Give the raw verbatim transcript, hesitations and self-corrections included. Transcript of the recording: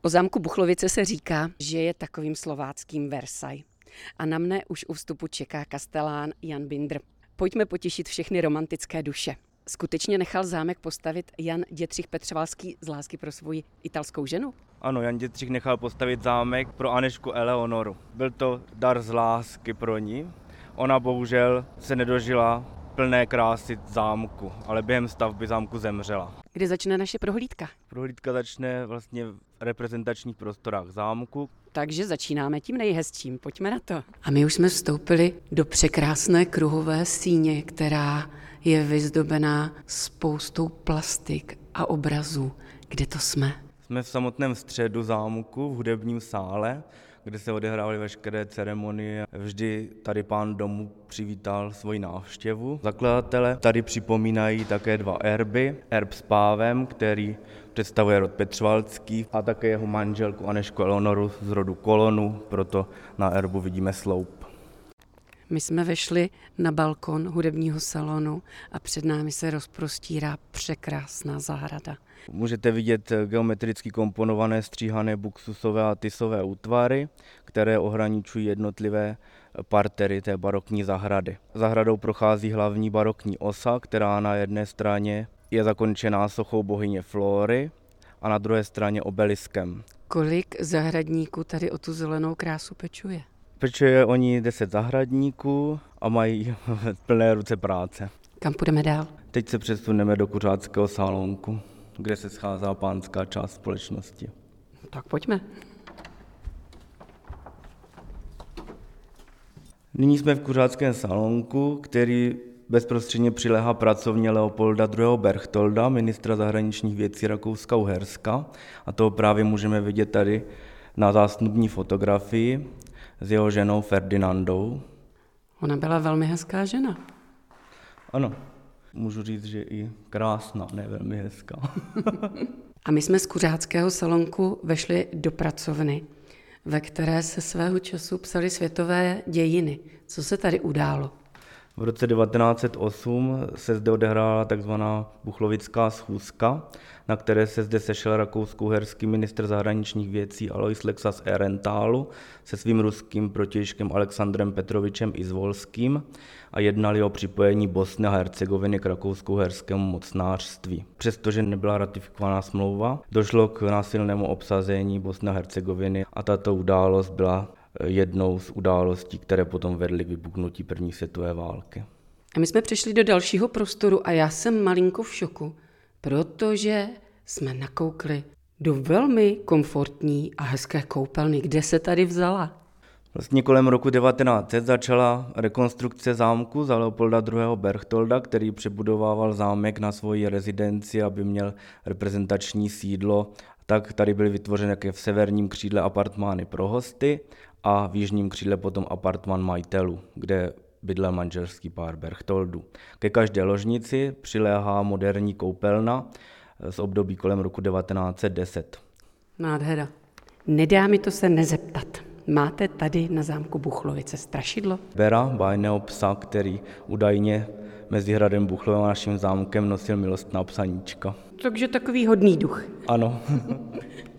O zámku Buchlovice se říká, že je takovým slováckým Versailles. A na mne už u vstupu čeká kastelán Jan Bindr. Pojďme potěšit všechny romantické duše. Skutečně nechal zámek postavit Jan Dětřich Petřevalský z lásky pro svoji italskou ženu? Ano, Jan Dětřich nechal postavit zámek pro Anežku Eleonoru. Byl to dar z lásky pro ní. Ona bohužel se nedožila plné krásy zámku, ale během stavby zámku zemřela. Kdy začne naše prohlídka? Prohlídka začne vlastně v reprezentačních prostorách zámku. Takže začínáme tím nejhezčím, pojďme na to. A my už jsme vstoupili do překrásné kruhové síně, která je vyzdobená spoustou plastik a obrazů. Kde to jsme? Jsme v samotném středu zámku, v hudebním sále, kde se odehrávaly veškeré ceremonie. Vždy tady pán domu přivítal svoji návštěvu. Zakladatele tady připomínají také dva erby. Erb s pávem, který představuje rod Petřvalský, a také jeho manželku Anežku Eleonoru z rodu Kolonu, proto na erbu vidíme sloup. My jsme vešli na balkon hudebního salonu a před námi se rozprostírá překrásná zahrada. Můžete vidět geometricky komponované stříhané buksusové a tisové útvary, které ohraničují jednotlivé partery té barokní zahrady. Zahradou prochází hlavní barokní osa, která na jedné straně je zakončená sochou bohyně Flóry a na druhé straně obeliskem. Kolik zahradníků tady o tu zelenou krásu pečuje? Pečuje o ní deset zahradníků a mají plné ruce práce. Kam půjdeme dál? Teď se přesuneme do kuřáckého salonku, kde se schází pánská část společnosti. Tak pojďme. Nyní jsme v kuřáckém salonku, který bezprostředně přiléhá pracovně Leopolda druhého. Berchtolda, ministra zahraničních věcí Rakouska-Uherska. A toho právě můžeme vidět tady na zásnubní fotografii s jeho ženou Ferdinandou. Ona byla velmi hezká žena. Ano, můžu říct, že i krásná, ne velmi hezká. A my jsme z kuřáckého salonku vešli do pracovny, ve které se svého času psaly světové dějiny. Co se tady událo? V roce devatenáct set osm se zde odehrála takzvaná Buchlovická schůzka, na které se zde sešel rakousko-uherský ministr zahraničních věcí Alois Lexa Aehrenthal se svým ruským protějškem Alexandrem Petrovičem Izvolským a jednali o připojení Bosny a Hercegoviny k rakousko-uherskému mocnářství. Přestože nebyla ratifikovaná smlouva, došlo k násilnému obsazení Bosny a Hercegoviny a tato událost byla jednou z událostí, které potom vedly k vypuknutí první světové války. A my jsme přišli do dalšího prostoru a já jsem malinko v šoku, protože jsme nakoukli do velmi komfortní a hezké koupelny. Kde se tady vzala? Vlastně kolem roku devatenáct set začala rekonstrukce zámku za Leopolda druhého. Berchtolda, který přebudovával zámek na svoji rezidenci, aby měl reprezentační sídlo. Tak tady byly vytvořeny jaké v severním křídle apartmány pro hosty a v jižním křídle potom apartmán majitelů, kde bydlel manželský pár Berchtoldů. Ke každé ložnici přiléhá moderní koupelna z období kolem roku devatenáct set deset. Nádhera. Nedá mi to se nezeptat. Máte tady na zámku Buchlovice strašidlo? Bera, bájného psa, který údajně mezi hradem Buchlovem a naším zámkem nosil milostná psaníčka. Takže takový hodný duch. Ano.